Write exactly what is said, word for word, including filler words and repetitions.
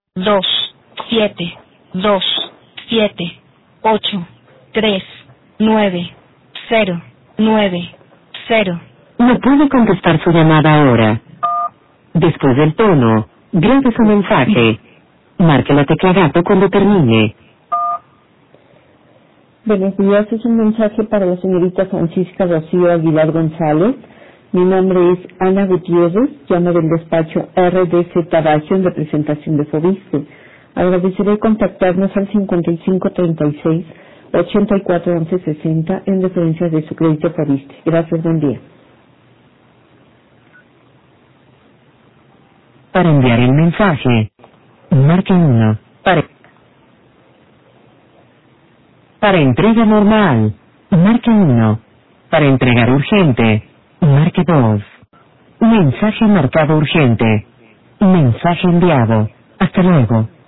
dos, siete, dos, siete, ocho, tres, nueve, cero, nueve, cero. No puede contestar su llamada ahora. Después del tono, grabe su mensaje. Marque la tecla gato cuando termine. Buenos días, es un mensaje para la señorita Francisca Rocío Aguilar González. Mi nombre es Ana Gutiérrez, llamo del despacho R D Z Bajo en representación de Fobiste. Agradeceré contactarnos al cincuenta y cinco treinta y seis, ochenta y cuatro once sesenta en referencia de su crédito Fobiste. Gracias, buen día. Para enviar el mensaje, marque uno. Para, para entrega normal, marque uno. Para entregar urgente, marque dos. Mensaje marcado urgente. Mensaje enviado. Hasta luego.